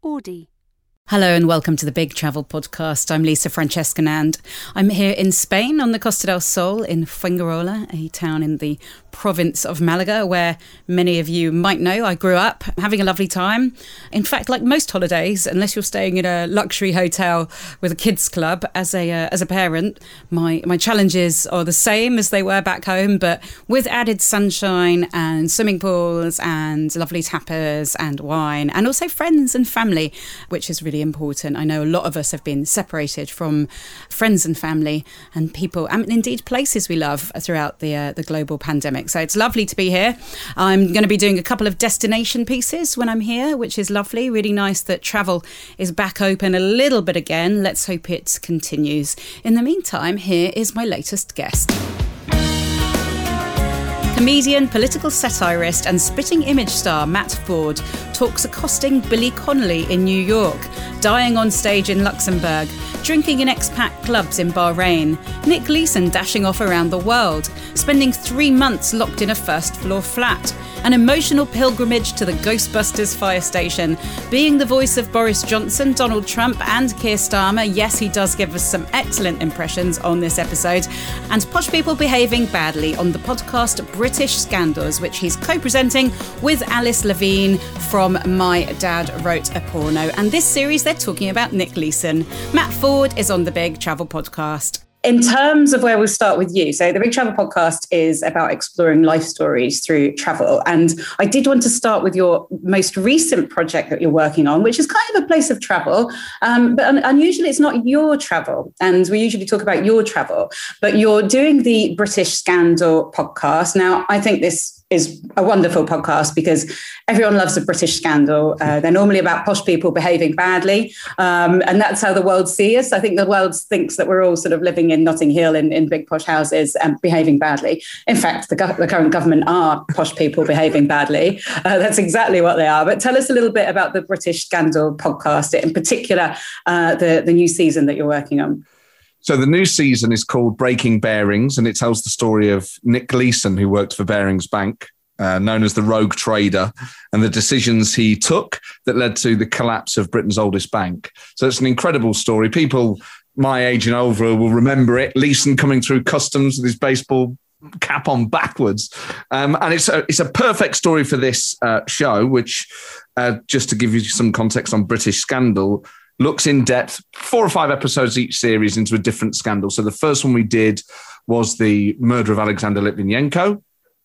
Audi. Hello and welcome to the Big Travel Podcast. I'm Lisa Francescanand. I'm here in Spain on the Costa del Sol in Fuengirola, a town in the province of Malaga, where many of you might know I grew up, having a lovely time. In fact, like most holidays, unless you're staying in a luxury hotel with a kids club, as a parent, my challenges are the same as they were back home, but with added sunshine and swimming pools and lovely tapas and wine, and also friends and family, which is really important. I know a lot of us have been separated from friends and family and people, and indeed places we love throughout the global pandemic. So it's lovely to be here. I'm going to be doing a couple of destination pieces when I'm here, which is lovely. Really nice that travel is back open a little bit again. Let's hope it continues. In the meantime, here is my latest guest. Comedian, political satirist and spitting image star Matt Forde talks accosting Billy Connolly in New York, dying on stage in Luxembourg, drinking in expat clubs in Bahrain, Nick Leeson dashing off around the world, spending 3 months locked in a first-floor flat, an emotional pilgrimage to the Ghostbusters fire station, being the voice of Boris Johnson, Donald Trump and Keir Starmer. Yes, he does give us some excellent impressions on this episode. And posh people behaving badly on the podcast British Scandals, which he's co-presenting with Alice Levine from My Dad Wrote a Porno. And this series, they're talking about Nick Leeson. Matt Forde is on the Big Travel Podcast. In terms of where we'll start with you, so the Big Travel Podcast is about exploring life stories through travel. And I did want to start with your most recent project that you're working on, which is kind of a place of travel. But unusually, it's not your travel. And we usually talk about your travel. But you're doing the British Scandal podcast. Now, I think this is a wonderful podcast because everyone loves a British scandal. They're normally about posh people behaving badly. And that's how the world sees us. I think the world thinks that we're all sort of living in Notting Hill in big posh houses and behaving badly. In fact, the current government are posh people behaving badly. That's exactly what they are. But tell us a little bit about the British Scandal podcast, in particular, the new season that you're working on. So the new season is called Breaking Bearings, and it tells the story of Nick Leeson, who worked for Bearings Bank, known as the Rogue Trader, and the decisions he took that led to the collapse of Britain's oldest bank. So it's an incredible story. People my age and over will remember it. Leeson coming through customs with his baseball cap on backwards. And it's a perfect story for this show, which, just to give you some context on British Scandal, looks in depth, 4 or 5 episodes each series into a different scandal. So the first one we did was the murder of Alexander Litvinenko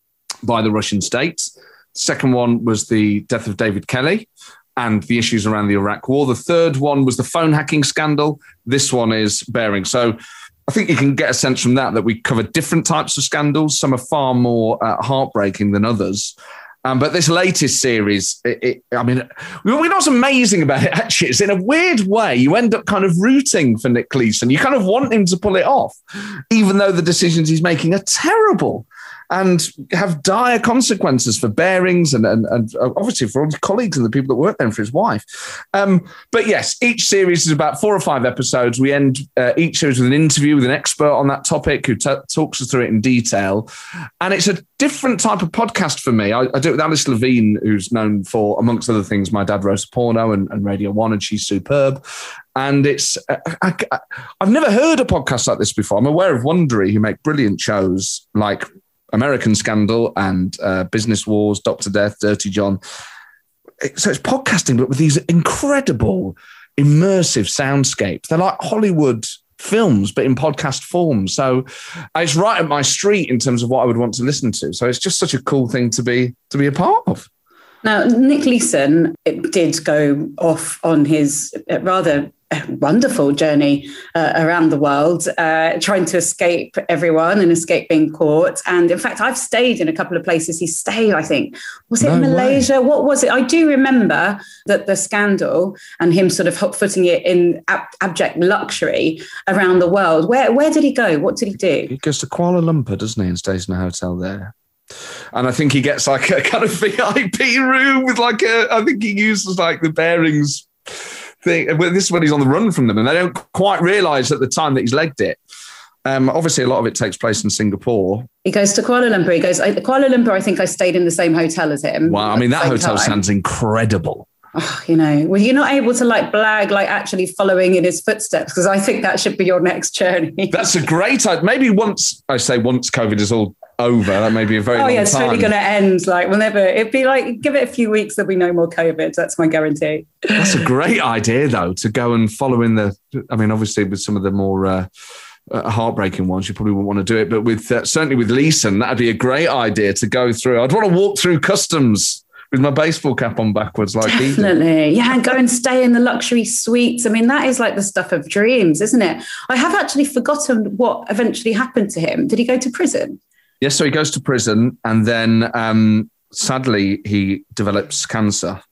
by the Russian state. The second one was the death of David Kelly and the issues around the Iraq War. The third one was the phone hacking scandal. This one is Bearing. So I think you can get a sense from that we cover different types of scandals. Some are far more heartbreaking than others. But this latest series, you know what's amazing about it, actually, is in a weird way, you end up kind of rooting for Nick Leeson. You kind of want him to pull it off, even though the decisions he's making are terrible and have dire consequences for Bearings and obviously for all his colleagues and the people that work there and for his wife. But yes, each series is about 4 or 5 episodes. We end each series with an interview with an expert on that topic who talks us through it in detail. And it's a different type of podcast for me. I do it with Alice Levine, who's known for, amongst other things, My Dad Wrote a Porno and Radio 1, and she's superb. And it's I've never heard a podcast like this before. I'm aware of Wondery, who make brilliant shows like American Scandal and Business Wars, Dr. Death, Dirty John. So it's podcasting, but with these incredible, immersive soundscapes. They're like Hollywood films, but in podcast form. So it's right up my street in terms of what I would want to listen to. So it's just such a cool thing to be a part of. Now, Nick Leeson did go off on his rather wonderful journey around the world, trying to escape everyone and escape being caught. And in fact, I've stayed in a couple of places he stayed, I think. Was it Malaysia? Way. What was it? I do remember that the scandal and him sort of hot-footing it in abject luxury around the world. Where did he go? What did he do? He goes to Kuala Lumpur, doesn't he, and stays in a hotel there. And I think he gets like a kind of VIP room with I think he uses like the Bearings thing. Well, this is when he's on the run from them, and they don't quite realise at the time that he's legged it. Obviously, a lot of it takes place in Singapore. He goes to Kuala Lumpur. Kuala Lumpur, I think I stayed in the same hotel as him. Wow, I mean, that hotel sounds incredible. Well, you're not able to like blag, like actually following in his footsteps, because I think that should be your next journey. That's a great idea. Maybe once COVID is all over, that may be a very long time. It's really going to end. Like, whenever it'd be like, give it a few weeks, there'll be no more COVID. That's my guarantee. That's a great idea, though, to go and follow in obviously with some of the more heartbreaking ones, you probably wouldn't want to do it, but with certainly with Leeson, that'd be a great idea to go through. I'd want to walk through customs with my baseball cap on backwards, like definitely, yeah, and go and stay in the luxury suites. I mean, that is like the stuff of dreams, isn't it? I have actually forgotten what eventually happened to him. Did he go to prison? Yes, so he goes to prison, and then sadly he develops cancer,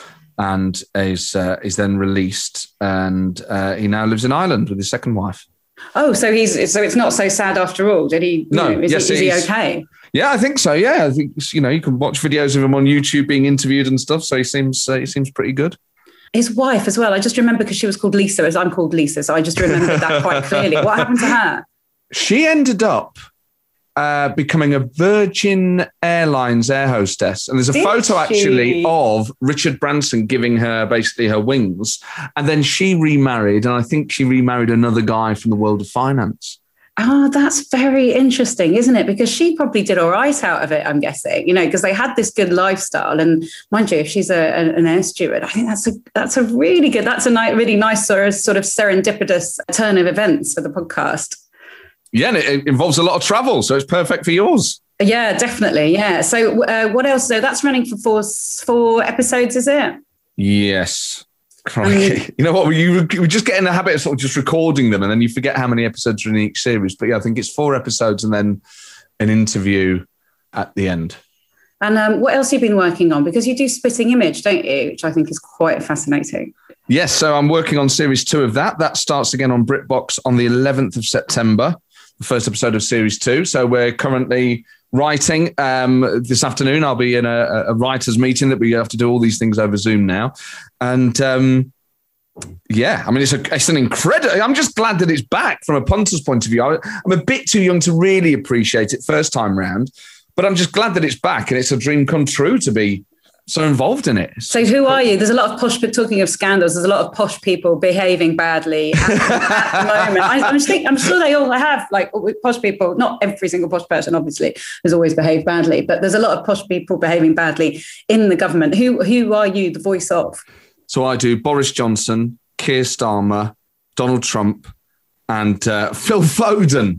and is then released, and he now lives in Ireland with his second wife. Oh, so it's not so sad after all. Did he? No, is he okay? Yeah, I think so. Yeah, I think you can watch videos of him on YouTube being interviewed and stuff. So he seems pretty good. His wife as well. I just remember because she was called Lisa, as I'm called Lisa. So I just remembered that quite clearly. What happened to her? She ended up becoming a Virgin Airlines air hostess. And there's a photo actually of Richard Branson giving her basically her wings. And then she remarried. And I think she remarried another guy from the world of finance. Oh, that's very interesting, isn't it? Because she probably did all right out of it, I'm guessing, because they had this good lifestyle. And mind you, if she's an air steward, I think that's a really good, that's a really nice sort of serendipitous turn of events for the podcast. Yeah, and it involves a lot of travel, so it's perfect for yours. Yeah, definitely. Yeah. So what else? So that's running for four episodes, is it? Yes. You know what? We just get in the habit of sort of just recording them, and then you forget how many episodes are in each series. But yeah, I think it's 4 episodes and then an interview at the end. And what else have you been working on? Because you do Spitting Image, don't you? Which I think is quite fascinating. Yes. So I'm working on series 2 of that. That starts again on BritBox on the 11th of September, the first episode of series 2. So we're currently writing. This afternoon, I'll be in a writers' meeting that we have to do all these things over Zoom now. And yeah, I mean, it's an incredible. I'm just glad that it's back from a punter's point of view. I'm a bit too young to really appreciate it first time round, but I'm just glad that it's back, and it's a dream come true to be so involved in it. So who are you? There's a lot of posh, but talking of scandals, there's a lot of posh people behaving badly at the moment. I'm sure they all have, like, posh people, not every single posh person, obviously, has always behaved badly, but there's a lot of posh people behaving badly in the government. Who are you the voice of? So I do Boris Johnson, Keir Starmer, Donald Trump, and Phil Foden.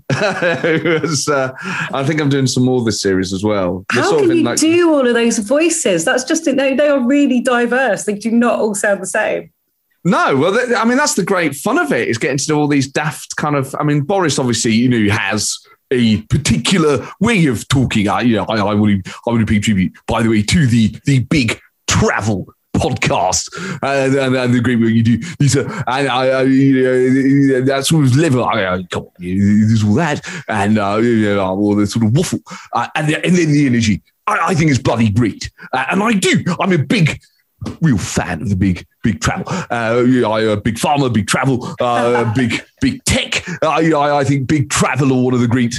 I think I'm doing some more this series as well. How can you do all of those voices? That's just, they are really diverse. They do not all sound the same. No, well, I mean, that's the great fun of it, is getting to do all these daft kind of, I mean, Boris obviously, has a particular way of talking. I want to pay tribute, by the way, to the big travel podcast and the great work you do, Lisa, and that sort of level. There's all that, and all the sort of waffle, and then the energy. I think it's bloody great, and I'm a real fan of the big travel. I'm a big pharma, big travel, big tech. I think big travel are one of the great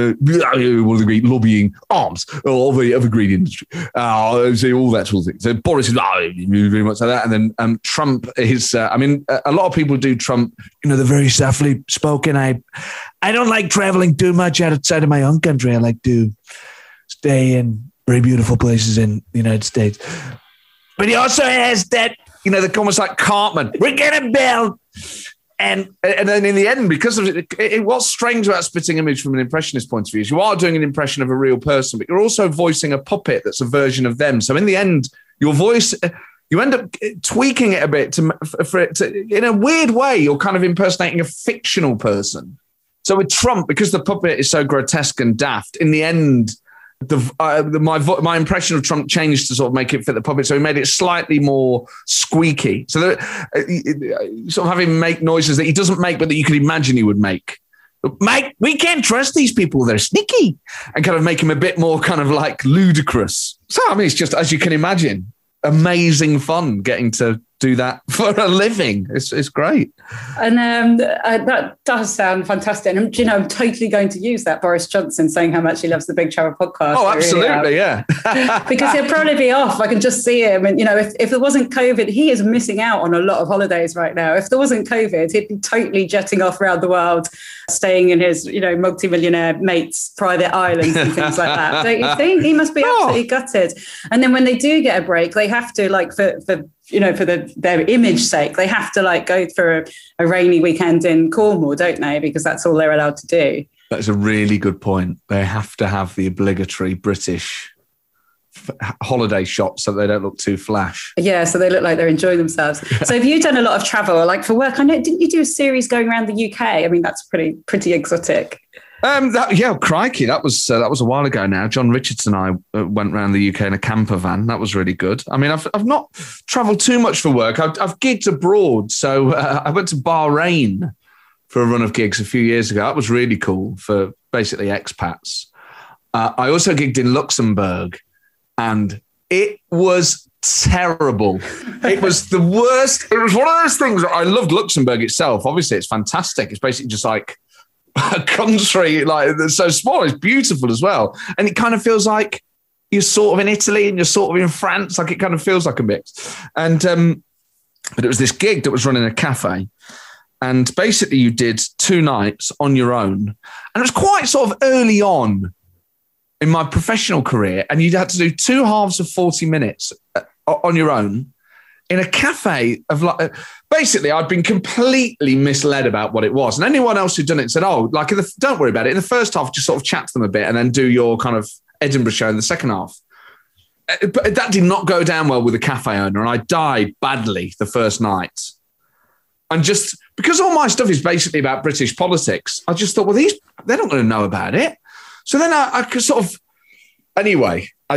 lobbying arms of a great industry. So all that sort of thing. So Boris is very much like that, and then Trump is. A lot of people do Trump. The very softly spoken. I don't like traveling too much outside of my own country. I like to stay in very beautiful places in the United States. But he also has that, the comments like Cartman, we're going to build. And then in the end, because of it, what's strange about Spitting Image from an impressionist point of view is you are doing an impression of a real person, but you're also voicing a puppet that's a version of them. So in the end, your voice, you end up tweaking it a bit for it to, in a weird way, you're kind of impersonating a fictional person. So with Trump, because the puppet is so grotesque and daft, in the end, my impression of Trump changed to sort of make it fit the puppet, so he made it slightly more squeaky. So that, sort of have him make noises that he doesn't make, but that you could imagine he would make. Mike, we can't trust these people; they're sneaky, and kind of make him a bit more kind of like ludicrous. So I mean, it's just, as you can imagine, amazing fun getting to do that for a living. It's great. And that does sound fantastic. And, I'm totally going to use that Boris Johnson saying how much he loves the Big Travel podcast. Oh, absolutely, yeah. Because he'll probably be off. I can just see him. And, if there wasn't COVID, he is missing out on a lot of holidays right now. If there wasn't COVID, he'd be totally jetting off around the world, staying in his, multi-millionaire mates' private islands and things like that. Don't you think? He must be absolutely gutted. And then when they do get a break, they have to, for their image sake, they have to go for a rainy weekend in Cornwall, don't they? Because that's all they're allowed to do. That's a really good point. They have to have the obligatory British holiday shots so they don't look too flash. Yeah, so they look like they're enjoying themselves. So have you done a lot of travel, for work? I know, didn't you do a series going around the UK? I mean, that's pretty exotic. Crikey, that was a while ago now. John Richardson and I went around the UK in a camper van. That was really good. I mean, I've not travelled too much for work. I've gigged abroad. So I went to Bahrain for a run of gigs a few years ago. That was really cool for basically expats. I also gigged in Luxembourg, and it was terrible. It was the worst. It was one of those things. I loved Luxembourg itself. Obviously, it's fantastic. It's basically just like a country that's so small. It's beautiful as well. And it kind of feels like you're sort of in Italy and you're sort of in France. It kind of feels like a mix. And but it was this gig that was running a cafe. And basically you did 2 nights on your own. And it was quite sort of early on in my professional career. And you'd had to do 2 halves of 40 minutes on your own in a cafe of basically I'd been completely misled about what it was. And anyone else who'd done it said, don't worry about it. In the first half, just sort of chat to them a bit and then do your kind of Edinburgh show in the second half. But that did not go down well with the cafe owner. And I died badly the first night. And just because all my stuff is basically about British politics, I just thought, well, they're not going to know about it. So then I could sort of, anyway, I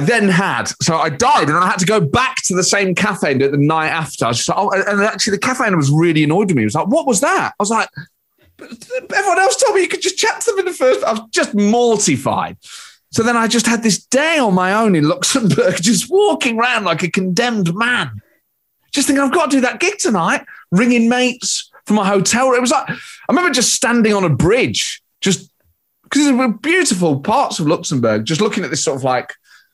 died and I had to go back to the same cafe and do it the night after. I was just like, and actually the cafe owner was really annoyed with me. He was like, what was that? I was like, everyone else told me you could just chat to them in the first. I was just mortified. So then I just had this day on my own in Luxembourg, just walking around like a condemned man. Just thinking, I've got to do that gig tonight, ringing mates from my hotel. It was like, I remember just standing on a bridge, just because there were beautiful parts of Luxembourg, just looking at this sort of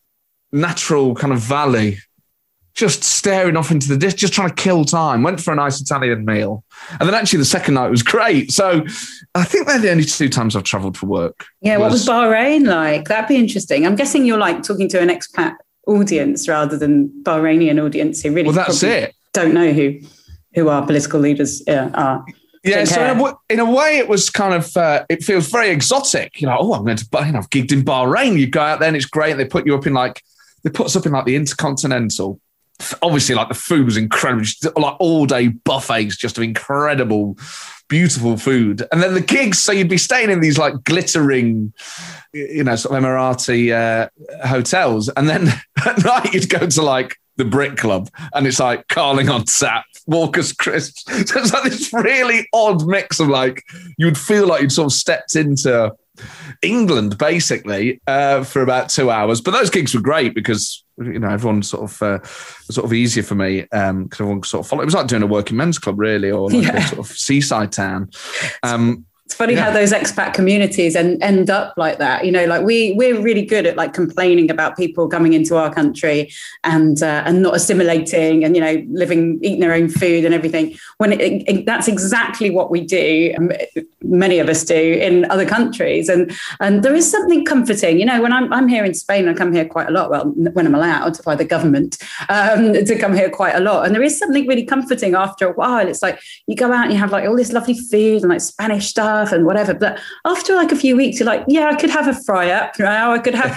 natural kind of valley, just staring off into the distance, just trying to kill time. Went for a nice Italian meal. And then actually the second night was great. So I think they're the only 2 times I've travelled for work. Yeah, what was Bahrain like? That'd be interesting. I'm guessing you're talking to an expat audience rather than Bahrainian audience who really don't know who our political leaders are. Yeah, so in a way it was kind of, it feels very exotic. I'm going to Bahrain. I've gigged in Bahrain. You go out there and it's great. They put you up in they put us up in the Intercontinental. Obviously, the food was incredible. Just, all day buffets, just of incredible, beautiful food. And then the gigs, so you'd be staying in these glittering, sort of Emirati hotels. And then at night you'd go to the Brit Club and it's Carling on Tap, Walker's Crisps. So it's this really odd mix of you would feel like you'd sort of stepped into England basically for about 2 hours. But those gigs were great because everyone sort of easier for me because everyone sort of followed. It was like doing a working men's club really, or a sort of seaside town. It's funny how those expat communities end up like that. We're really good at complaining about people coming into our country and not assimilating and, eating their own food and everything. When that's exactly what we do. Many of us do in other countries. And there is something comforting, when I'm here in Spain, I come here quite a lot. Well, when I'm allowed by the government to come here quite a lot. And there is something really comforting after a while. It's you go out and you have all this lovely food and Spanish stuff and whatever, but after a few weeks you're I could have a fry up, I could have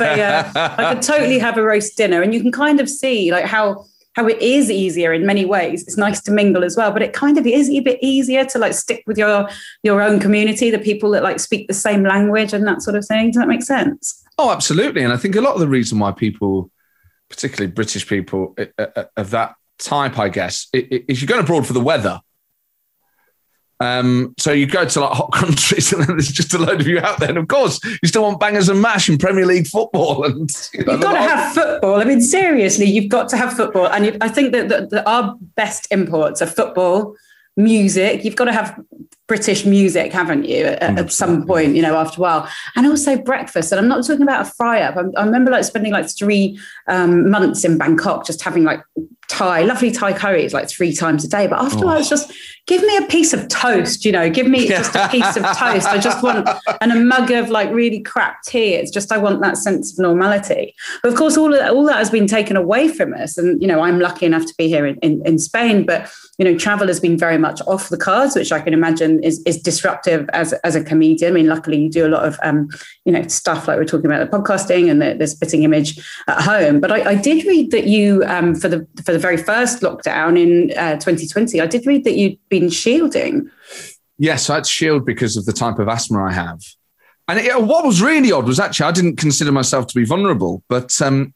I could totally have a roast dinner, and you can kind of see how it is easier in many ways. It's nice to mingle as well, but it kind of is a bit easier to stick with your own community, the people that speak the same language and that sort of thing. Does that make sense? Oh, absolutely. And I think a lot of the reason why people, particularly British people of that type, I guess, is you're going abroad for the weather. So you go to like hot countries and then there's just a load of you out there. And of course, you still want bangers and mash in Premier League football. And you've got to have football. I mean, seriously, you've got to have football. And I think that our best imports are football, music. You've got to have British music, haven't you, at some point, after a while. And also breakfast. And I'm not talking about a fry-up. I remember like spending like 3 months in Bangkok just having like lovely Thai curries like 3 times a day. But afterwards, just give me a piece of toast, give me just a piece of toast. I just want, and a mug of like really crap tea. It's just, I want that sense of normality. But of course, all that has been taken away from us. And, I'm lucky enough to be here in Spain, but, travel has been very much off the cards, which I can imagine is disruptive as a comedian. I mean, luckily you do a lot of, stuff like we're talking about the podcasting and the Spitting Image at home. But I did read that you, for the very first lockdown in 2020, I did read that you'd been shielding. Yes, I had to shield because of the type of asthma I have. And what was really odd was actually I didn't consider myself to be vulnerable, but sort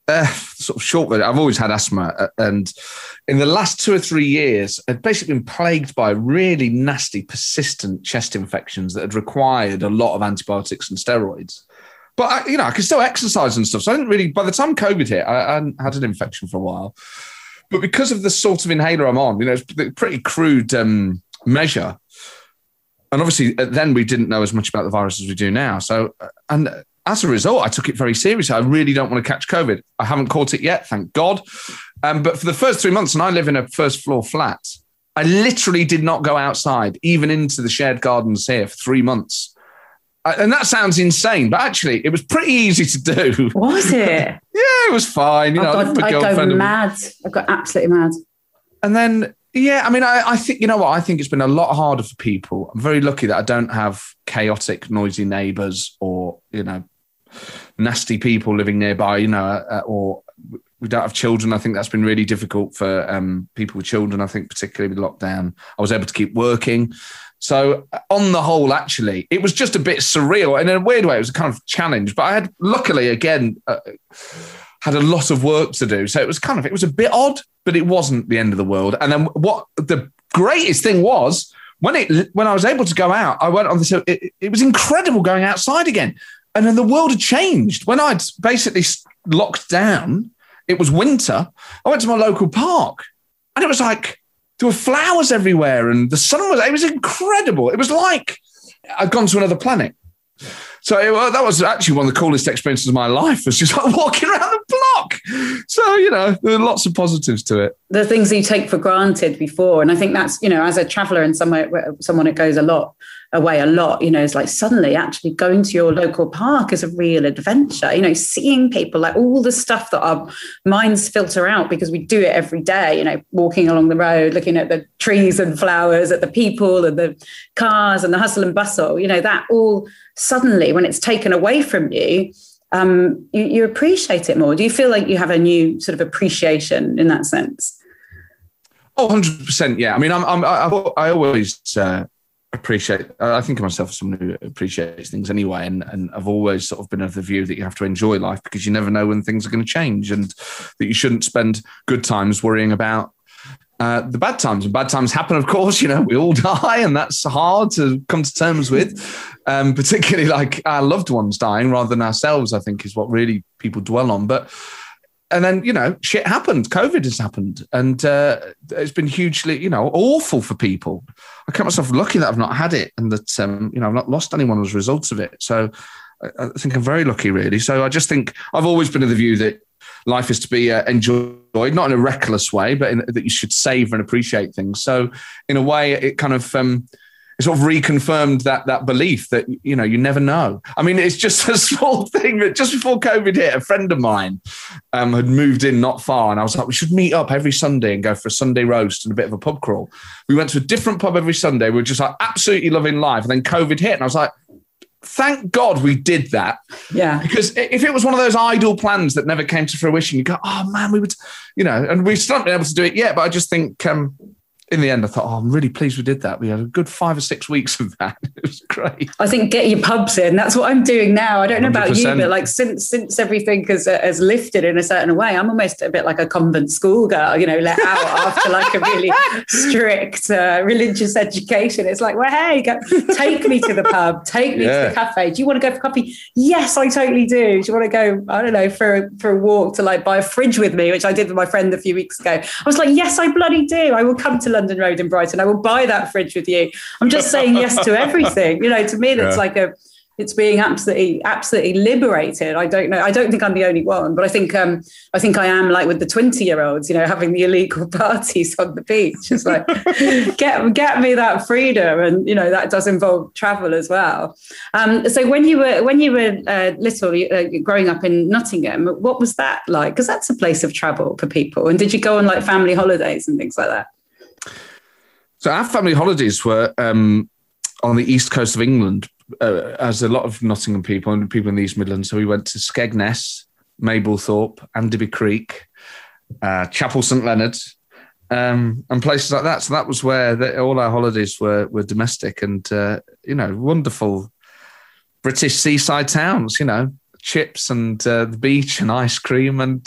of short of it, I've always had asthma. And in the last 2 or 3 years, I'd basically been plagued by really nasty, persistent chest infections that had required a lot of antibiotics and steroids. But, I could still exercise and stuff. So I didn't really, by the time COVID hit, I had an infection for a while. But because of the sort of inhaler I'm on, it's a pretty crude measure. And obviously, then we didn't know as much about the virus as we do now. So, and as a result, I took it very seriously. I really don't want to catch COVID. I haven't caught it yet, thank God. But for the first 3 months, and I live in a first floor flat, I literally did not go outside, even into the shared gardens here for 3 months. And that sounds insane, but actually it was pretty easy to do. Was it? Yeah, it was fine. I go mad. I got absolutely mad. And then, I think, I think it's been a lot harder for people. I'm very lucky that I don't have chaotic, noisy neighbours or, nasty people living nearby, or we don't have children. I think that's been really difficult for people with children. I think particularly with lockdown, I was able to keep working. So on the whole, actually, it was just a bit surreal. And in a weird way, it was a kind of challenge. But I had, luckily, again, had a lot of work to do. So it was a bit odd, but it wasn't the end of the world. And then what the greatest thing was, when I was able to go out, I went on this, it was incredible going outside again. And then the world had changed. When I'd basically locked down, it was winter, I went to my local park and it was like, there were flowers everywhere and the sun it was incredible. It was like I'd gone to another planet. So that was actually one of the coolest experiences of my life, was just like walking around the block. So, there are lots of positives to it. The things you take for granted before. And I think that's, as a traveller and someone that goes away a lot, it's like suddenly actually going to your local park is a real adventure, seeing people, like all the stuff that our minds filter out because we do it every day, walking along the road, looking at the trees and flowers, at the people and the cars and the hustle and bustle, that all suddenly, when it's taken away from you, you appreciate it more. Do you feel like you have a new sort of appreciation in that sense? Oh, 100%. Yeah. I mean, I always appreciate, I think of myself as someone who appreciates things anyway. And I've always sort of been of the view that you have to enjoy life because you never know when things are going to change, and that you shouldn't spend good times worrying about the bad times. And bad times happen, of course, we all die, and that's hard to come to terms with, particularly like our loved ones dying rather than ourselves, I think is what really people dwell on. And then, shit happened. COVID has happened. And it's been hugely, awful for people. I count myself lucky that I've not had it and that, I've not lost anyone as a result of it. So I think I'm very lucky, really. So I just think I've always been of the view that life is to be enjoyed, not in a reckless way, but that you should savor and appreciate things. So in a way, it kind of... it sort of reconfirmed that belief that, you never know. I mean, it's just a small thing that just before COVID hit, a friend of mine had moved in not far. And I was like, we should meet up every Sunday and go for a Sunday roast and a bit of a pub crawl. We went to a different pub every Sunday. We were just like absolutely loving life. And then COVID hit and I was like, thank God we did that. Yeah. Because if it was one of those idle plans that never came to fruition, you go, oh man, we would, and we still haven't been able to do it yet. But I just think... in the end, I thought, I'm really pleased we did that. We had a good 5 or 6 weeks of that. It was great. I think get your pubs in. That's what I'm doing now. I don't know 100%. About you, but like since everything has lifted in a certain way, I'm almost a bit like a convent schoolgirl, let out after like a really strict religious education. It's like, well, hey, take me to the pub, take me to the cafe. Do you want to go for coffee? Yes, I totally do. Do you want to go, I don't know, for a walk to like buy a fridge with me, which I did with my friend a few weeks ago. I was like, yes, I bloody do. I will come to London Road in Brighton. I will buy that fridge with you. I'm just saying yes to everything. To me, that's like it's being absolutely liberated. I don't know. I don't think I'm the only one, but I think I am like with the 20-year-olds, having the illegal parties on the beach. It's like, get me that freedom. And, that does involve travel as well. So when you were little, growing up in Nottingham, what was that like? Because that's a place of travel for people. And did you go on like family holidays and things like that? So our family holidays were on the east coast of England, as a lot of Nottingham people and people in the East Midlands. So we went to Skegness, Mablethorpe, Andaby Creek, Chapel St Leonard, and places like that. So that was where all our holidays were domestic and, wonderful British seaside towns, chips and the beach and ice cream and,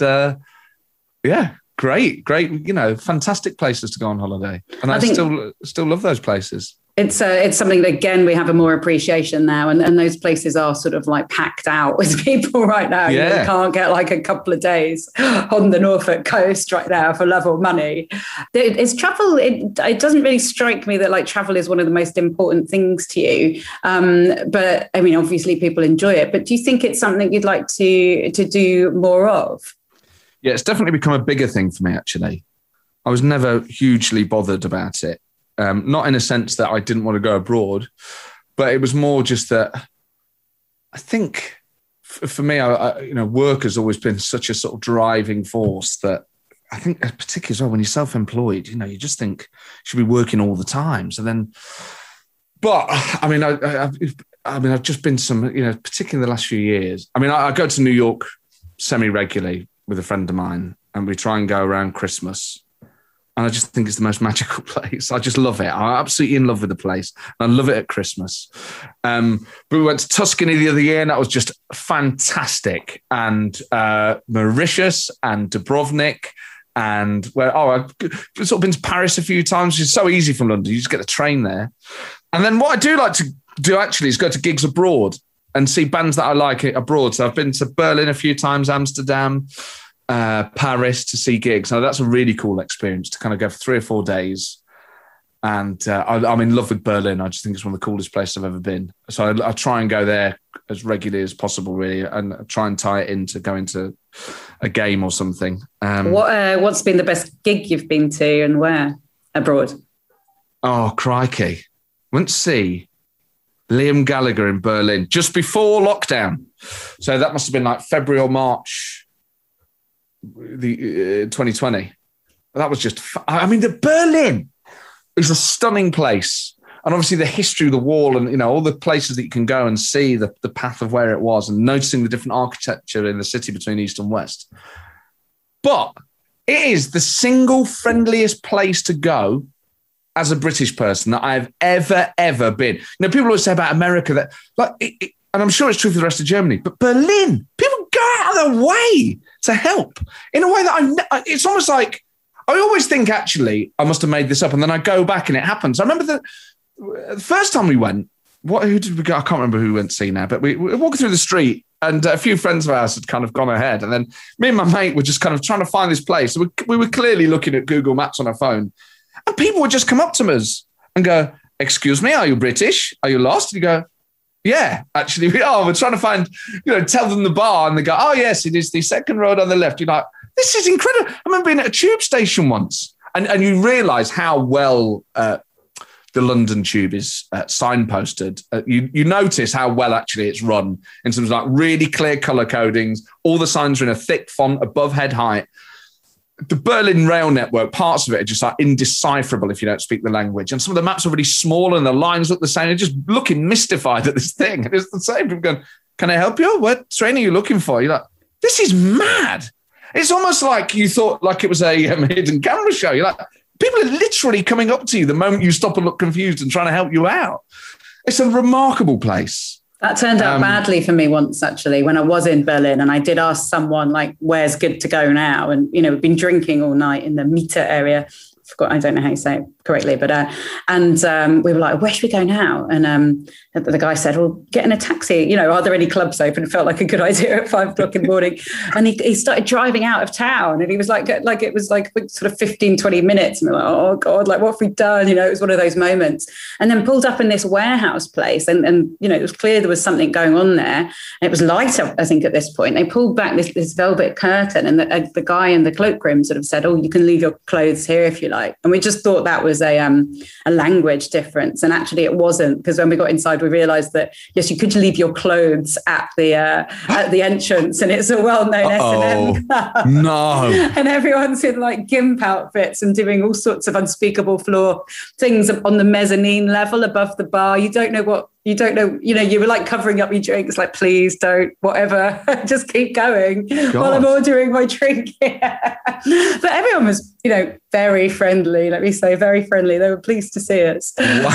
great, fantastic places to go on holiday. And I still love those places. It's something that, again, we have a more appreciation now. And those places are sort of like packed out with people right now. Yeah. You can't get like a couple of days on the Norfolk coast right now for love or money. It's travel. It doesn't really strike me that like travel is one of the most important things to you. But I mean, obviously people enjoy it. But do you think it's something you'd like to do more of? Yeah, it's definitely become a bigger thing for me, actually. I was never hugely bothered about it. Not in a sense that I didn't want to go abroad, but it was more just that I think for me, work has always been such a sort of driving force that I think, particularly as well, when you're self-employed, you just think you should be working all the time. So then, but I mean, I've just been particularly in the last few years. I mean, I go to New York semi-regularly with a friend of mine, and we try and go around Christmas. And I just think it's the most magical place. I just love it. I'm absolutely in love with the place. I love it at Christmas. But we went to Tuscany the other year, and that was just fantastic. And Mauritius and Dubrovnik. And I've sort of been to Paris a few times. It's so easy from London. You just get the train there. And then what I do like to do actually is go to gigs abroad and see bands that I like abroad. So I've been to Berlin a few times, Amsterdam, Paris to see gigs. Now that's a really cool experience to kind of go for 3 or 4 days. And I'm in love with Berlin. I just think it's one of the coolest places I've ever been. So I try and go there as regularly as possible, really, and try and tie it into going to a game or something. What's been the best gig you've been to and where abroad? Oh, crikey. Went to see Liam Gallagher in Berlin just before lockdown. So that must have been like February or March 2020. That was just, the Berlin is a stunning place. And obviously the history of the wall and, all the places that you can go and see the path of where it was and noticing the different architecture in the city between East and West. But it is the single friendliest place to go as a British person that I've ever been. People always say about America that, and I'm sure it's true for the rest of Germany, but Berlin, people go out of their way to help in a way that it's almost like, I always think, actually, I must have made this up. And then I go back and it happens. I remember the first time we went, who did we go? I can't remember who we went to see now, but we were walking through the street and a few friends of ours had kind of gone ahead. And then me and my mate were just kind of trying to find this place. So we were clearly looking at Google Maps on our phone. And people would just come up to us and go, "Excuse me, are you British? Are you lost?" And you go, "Yeah, actually we are. We're trying to find, tell them the bar." And they go, "Oh, yes, it is the second road on the left." You're like, this is incredible. I remember being at a tube station once and you realise how well the London tube is signposted. You notice how well actually it's run in terms of like really clear colour codings. All the signs are in a thick font above head height. The Berlin rail network, parts of it are just like indecipherable if you don't speak the language. And some of the maps are really small and the lines look the same. You're just looking mystified at this thing. And it's the same. People going, "Can I help you? What train are you looking for?" You're like, this is mad. It's almost like you thought like it was a hidden camera show. You're like, People are literally coming up to you the moment you stop and look confused and trying to help you out. It's a remarkable place. That turned out badly for me once, actually, when I was in Berlin, and I did ask someone, like, where's good to go now? And, you know, we've been drinking all night in the Mitte area. I don't know how you say it correctly, but we were like, where should we go now? And the guy said, well, get in a taxi. You know, are there any clubs open? It felt like a good idea at 5 o'clock in the morning. And he started driving out of town, and he was like it was like sort of 15, 20 minutes. And we're like, oh God, like what have we done? You know, it was one of those moments. And then pulled up in this warehouse place, and you know, it was clear there was something going on there. And it was light up, I think, at this point. They pulled back this velvet curtain, and the guy in the cloakroom sort of said, oh, you can leave your clothes here if you like. And we just thought that was a language difference. And actually it wasn't, because when we got inside, we realized that, yes, you could leave your clothes at the entrance, and it's a well-known S&M club. No. And everyone's in like gimp outfits and doing all sorts of unspeakable floor things on the mezzanine level above the bar. You don't know, you know, you were like covering up your drinks, like, please don't, whatever, just keep going while I'm ordering my drink here. But everyone was, you know, very friendly, let me say, very friendly. They were pleased to see us.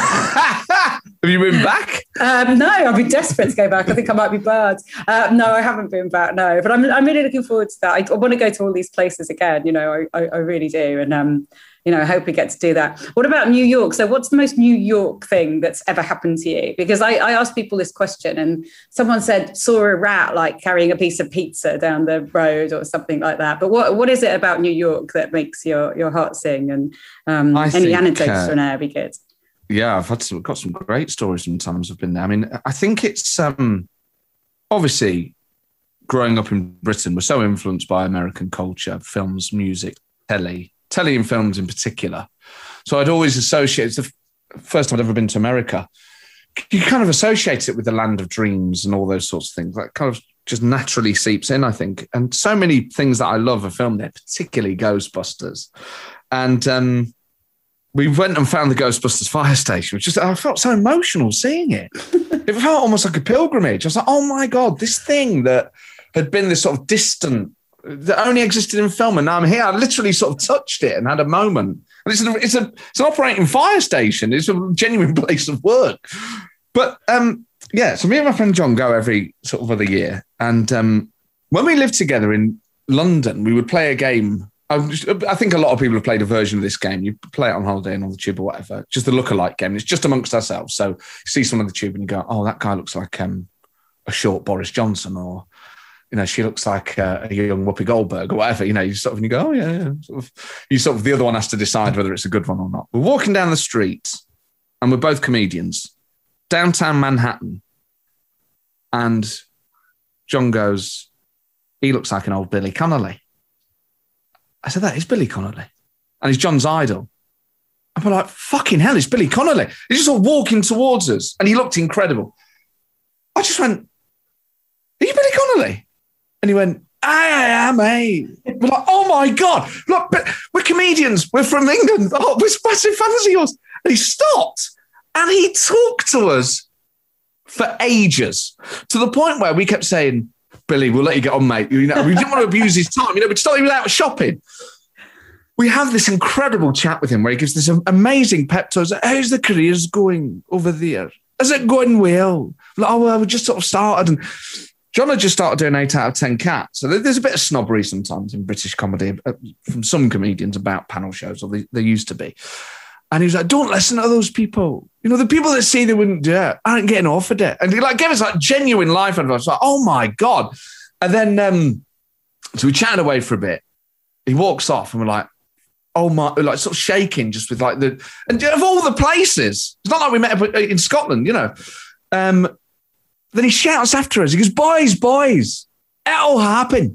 Have you been back? No, I'd be desperate to go back. I think I might be barred. No, I haven't been back, no. But I'm really looking forward to that. I want to go to all these places again, you know, I really do. And, you know, I hope we get to do that. What about New York? So what's the most New York thing that's ever happened to you? Because I asked people this question, and someone said saw a rat like carrying a piece of pizza down the road or something like that. But what is it about New York that makes your heart sing? And any anecdotes from there would be good. Yeah, I've got some great stories from times I've been there. I mean, I think it's obviously growing up in Britain, we're so influenced by American culture, films, music, telly and films in particular. So I'd always associate, it's the first time I'd ever been to America. You kind of associate it with the land of dreams and all those sorts of things. That kind of just naturally seeps in, I think. And so many things that I love are filmed there, particularly Ghostbusters. And we went and found the Ghostbusters fire station, which I felt so emotional seeing it. It felt almost like a pilgrimage. I was like, oh my God, this thing that had been this sort of distant, that only existed in film, and now I'm here. I literally sort of touched it and had a moment. And it's an operating fire station. It's a genuine place of work. But so me and my friend John go every sort of other year. And when we lived together in London, we would play a game. I think a lot of people have played a version of this game. You play it on holiday and on the tube or whatever. Just the lookalike game. It's just amongst ourselves. So you see someone on the tube and you go, oh, that guy looks like a short Boris Johnson, or, you know, she looks like a young Whoopi Goldberg or whatever. You know, you sort of, and you go, oh yeah. The other one has to decide whether it's a good one or not. We're walking down the street and we're both comedians, downtown Manhattan. And John goes, he looks like an old Billy Connolly. I said, that is Billy Connolly. And he's John's idol. And we're like, fucking hell, it's Billy Connolly. He's just all walking towards us. And he looked incredible. I just went, are you Billy Connolly? And he went, I am, mate. We're like, oh my God, look, we're comedians. We're from England. Oh, we're massive fans of yours. And he stopped and he talked to us for ages, to the point where we kept saying, Billy, we'll let you get on, mate. You know, we didn't want to abuse his time. You know, we'd start him out shopping. We have this incredible chat with him where he gives this amazing pep talk. Like, how's the careers going over there? Is it going well? Like, oh, well, we just sort of started. And John had just started doing 8 out of 10 cats. So there's a bit of snobbery sometimes in British comedy from some comedians about panel shows, or they used to be. And he was like, don't listen to those people. You know, the people that say they wouldn't do it aren't getting offered it. And he like gave us like genuine life advice. Like, oh my God. And then, so we chatted away for a bit. He walks off and we're like, oh my, like sort of shaking just with like and of all the places, it's not like we met up in Scotland, you know. Then he shouts after us. He goes, boys, it'll happen.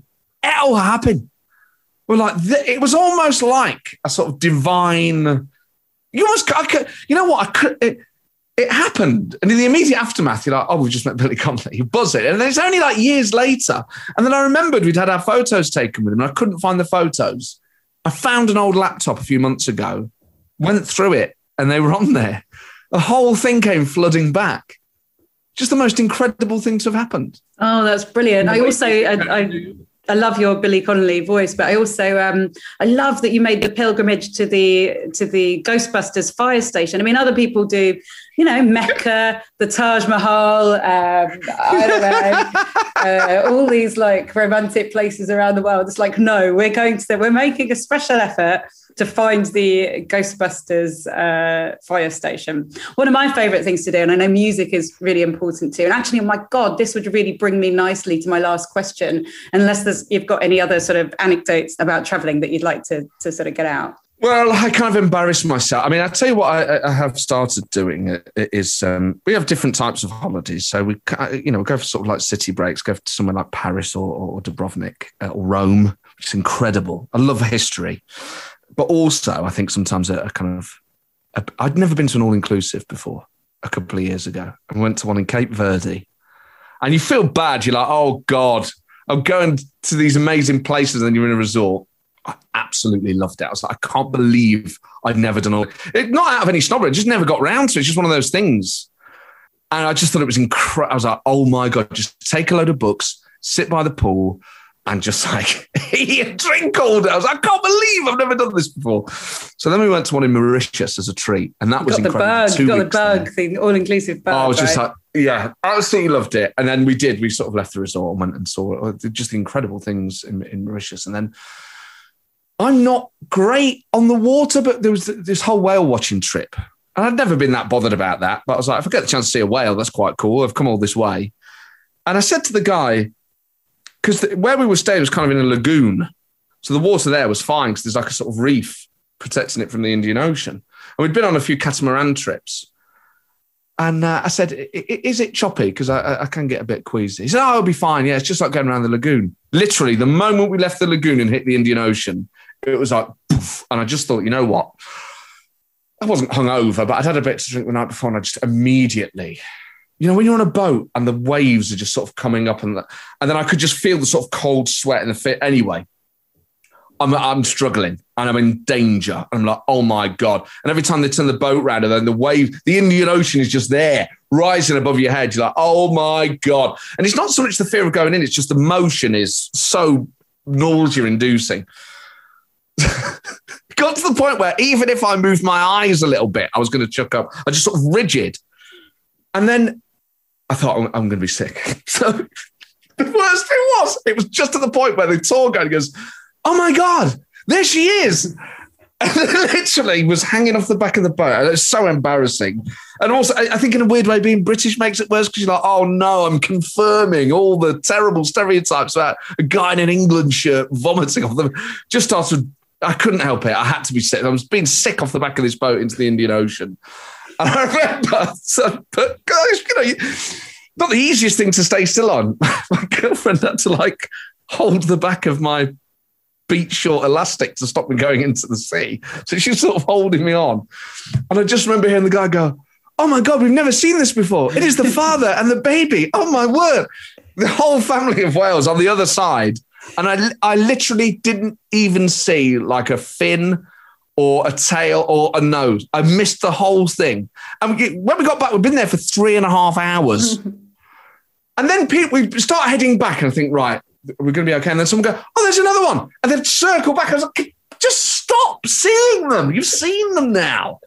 We're like, it was almost like a sort of divine, you know what? It happened. And in the immediate aftermath, you're like, oh, we've just met Billy Connolly. You buzz it. And then it's only like years later. And then I remembered we'd had our photos taken with him and I couldn't find the photos. I found an old laptop a few months ago, went through it, and they were on there. The whole thing came flooding back. Just the most incredible thing to have happened. Oh, that's brilliant. I also, I love your Billy Connolly voice, but I also I love that you made the pilgrimage to the Ghostbusters fire station. I mean, other people do, you know, Mecca, the Taj Mahal, I don't know, all these like romantic places around the world. It's like, no, we're making a special effort to find the Ghostbusters fire station. One of my favourite things to do, and I know music is really important too. And actually, oh my God, this would really bring me nicely to my last question, unless you've got any other sort of anecdotes about travelling that you'd like to sort of get out. Well, I kind of embarrass myself. I mean, I'll tell you what I have started doing is we have different types of holidays. So we go for sort of like city breaks, go to somewhere like Paris or Dubrovnik or Rome, which is incredible. I love history. But also, I think sometimes I'd never been to an all-inclusive before a couple of years ago. I went to one in Cape Verde. And you feel bad. You're like, oh, God, I'm going to these amazing places and then you're in a resort. I absolutely loved it. I was like, I can't believe I'd never done all it. Not out of any snobbery, I just never got round to it. It's just one of those things. And I just thought it was incredible. I was like, oh, my God, just take a load of books, sit by the pool, and just like eat and drink all day. I was like, I can't believe I've never done this before. So then we went to one in Mauritius as a treat. And that was incredible. You got the bug thing, all-inclusive bug. I was just like, yeah, I absolutely loved it. And then we sort of left the resort and went and saw just the incredible things in Mauritius. And then I'm not great on the water, but there was this whole whale watching trip. And I'd never been that bothered about that. But I was like, if I get the chance to see a whale, that's quite cool. I've come all this way. And I said to the guy, because where we were staying was kind of in a lagoon. So the water there was fine because there's like a sort of reef protecting it from the Indian Ocean. And we'd been on a few catamaran trips. And I said, is it choppy? Because I can get a bit queasy. He said, oh, it'll be fine. Yeah, it's just like going around the lagoon. Literally, the moment we left the lagoon and hit the Indian Ocean, it was like, poof. And I just thought, you know what? I wasn't hungover, but I'd had a bit to drink the night before and I just immediately... You know, when you're on a boat and the waves are just sort of coming up and then I could just feel the sort of cold sweat and the fit. Anyway, I'm struggling and I'm in danger. I'm like, oh my God. And every time they turn the boat around and then the wave, the Indian Ocean is just there rising above your head. You're like, oh my God. And it's not so much the fear of going in. It's just the motion is so nausea inducing. Got to the point where even if I moved my eyes a little bit, I was going to chuck up. I just sort of rigid. And then I thought, I'm going to be sick. So the worst thing it was just to the point where the tour guide goes, oh my God, there she is. And literally was hanging off the back of the boat. It's so embarrassing. And also, I think in a weird way, being British makes it worse because you're like, oh no, I'm confirming all the terrible stereotypes about a guy in an England shirt vomiting off them. Just started, I couldn't help it. I had to be sick. I was being sick off the back of this boat into the Indian Ocean. And I remember, but guys, not the easiest thing to stay still on. My girlfriend had to like hold the back of my beach short elastic to stop me going into the sea. So she's sort of holding me on. And I just remember hearing the guy go, oh my God, we've never seen this before. It is the father and the baby. Oh my word. The whole family of whales on the other side. And I literally didn't even see like a fin or a tail or a nose. I missed the whole thing. And when we got back, we'd been there for 3.5 hours. And then we start heading back and I think, right, we're going to be okay. And then someone go, oh, there's another one. And then circle back. I was like, just stop seeing them. You've seen them now.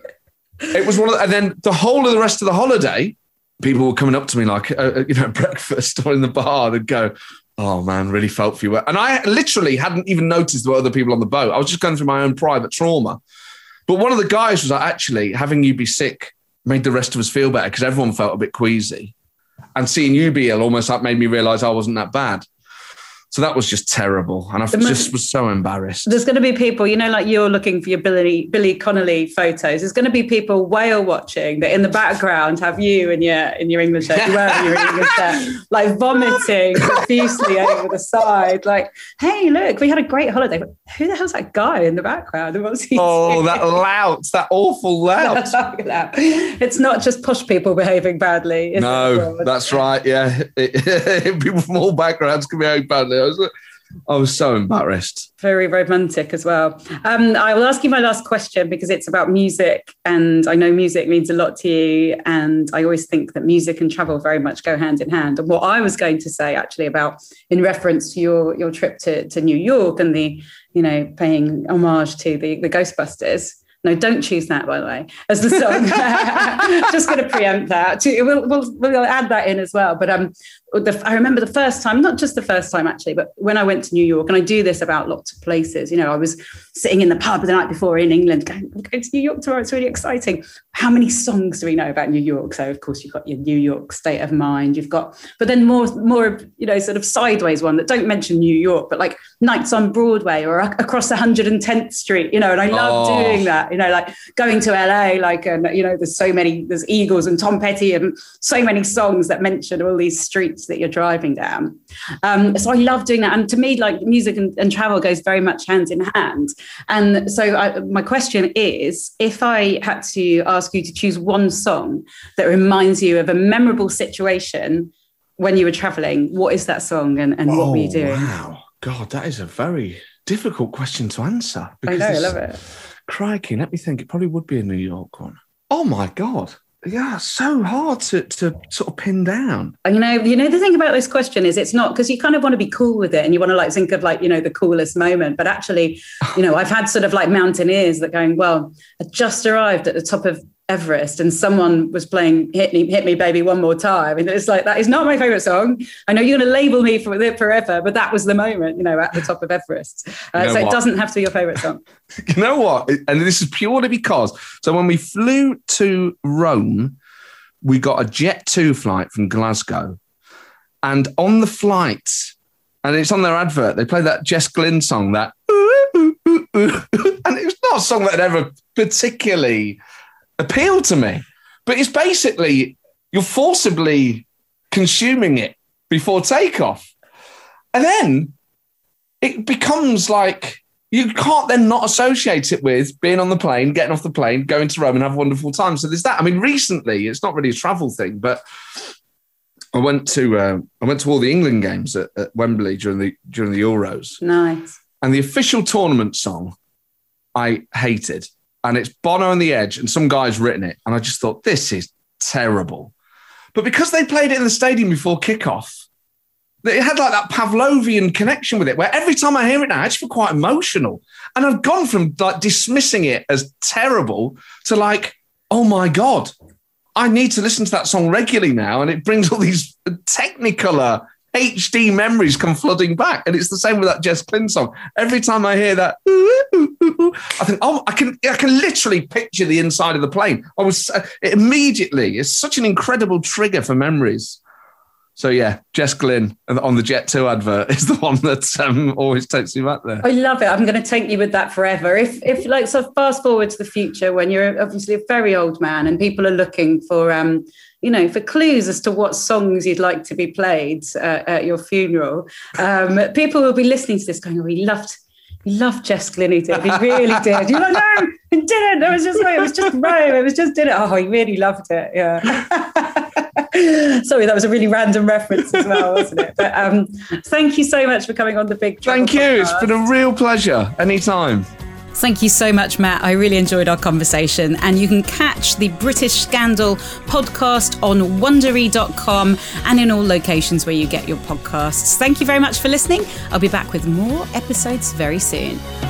It was and then the whole of the rest of the holiday, people were coming up to me like, at breakfast or in the bar. They'd go, oh man, really felt for you. And I literally hadn't even noticed there were other people on the boat. I was just going through my own private trauma. But one of the guys was like, actually, having you be sick made the rest of us feel better because everyone felt a bit queasy. And seeing you be ill almost like made me realise I wasn't that bad. So that was just terrible. And I just was so embarrassed. There's going to be people, you know, like you're looking for your Billy Connolly photos. There's going to be people whale watching that in the background have you in your English shirt, you wear your English shirt, like vomiting profusely over the side. Like, hey, look, we had a great holiday. But who the hell's that guy in the background? And what's he doing? That lout, that awful lout. It's not just posh people behaving badly. No, that's right. Yeah. People from all backgrounds can behave badly. I was so embarrassed. Very romantic as well. I will ask you my last question because it's about music, and I know music means a lot to you, and I always think that music and travel very much go hand in hand. And what I was going to say actually about, in reference to your trip to New York and the, paying homage to the Ghostbusters. No, don't choose that, by the way, as the song. Just going to preempt that. We'll add that in as well. But I remember the first time, not just the first time actually, but when I went to New York, and I do this about lots of places. I was sitting in the pub the night before in England going, we're going to New York tomorrow. It's really exciting. How many songs do we know about New York? So, of course, you've got your New York State of Mind. You've got, but then more sort of sideways one that don't mention New York, but like Nights on Broadway or Across 110th Street, and I love doing that. Like going to LA, there's Eagles and Tom Petty and so many songs that mention all these streets that you're driving down. So I love doing that. And to me, like music and travel goes very much hand in hand. And so my question is, if I had to ask you to choose one song that reminds you of a memorable situation when you were traveling, what is that song and what were you doing? Wow. God, that is a very difficult question to answer. I know, I love it. Crikey, let me think. It probably would be a New York one. Oh my God. Yeah, so hard to sort of pin down. And the thing about this question is it's not, because you kind of want to be cool with it and you want to think of the coolest moment. But actually, I've had sort of like mountaineers that going, well, I just arrived at the top of Everest and someone was playing Hit Me Baby One More Time. And it's like, that is not my favorite song. I know you're going to label me for it forever, but that was the moment, at the top of Everest. It doesn't have to be your favorite song. You know what? And this is purely because, so when we flew to Rome, we got a Jet2 flight from Glasgow. And on the flight, and it's on their advert, they play that Jess Glynne song, that and it was not a song that had ever particularly appealed to me, but it's basically you're forcibly consuming it before takeoff, and then it becomes like you can't then not associate it with being on the plane, getting off the plane, going to Rome and have a wonderful time. So there's that. I mean, recently it's not really a travel thing, but I went to all the England games at Wembley during the Euros. Nice. And the official tournament song I hated. And it's Bono and the Edge, and some guy's written it. And I just thought, this is terrible. But because they played it in the stadium before kickoff, it had like that Pavlovian connection with it, where every time I hear it now, I just feel quite emotional. And I've gone from like dismissing it as terrible to like, oh my God, I need to listen to that song regularly now. And it brings all these Technicolor HD memories come flooding back. And it's the same with that Jess Glynne song. Every time I hear that, I think, oh, I can literally picture the inside of the plane. It's such an incredible trigger for memories. So yeah, Jess Glynne on the Jet2 advert is the one that always takes me back there. I love it. I'm going to take you with that forever. If like, so fast forward to the future when you're obviously a very old man and people are looking for, for clues as to what songs you'd like to be played at your funeral, people will be listening to this going, oh, he loved Jess Glynne, he did. He really did. You're like, no, he didn't. It was just Rome. It was just did it. Oh, he really loved it. Yeah. Sorry, that was a really random reference as well, wasn't it? But thank you so much for coming on the Big Travel Thank you. Podcast. It's been a real pleasure. Anytime. Thank you so much, Matt. I really enjoyed our conversation. And you can catch the British Scandal podcast on Wondery.com and in all locations where you get your podcasts. Thank you very much for listening. I'll be back with more episodes very soon.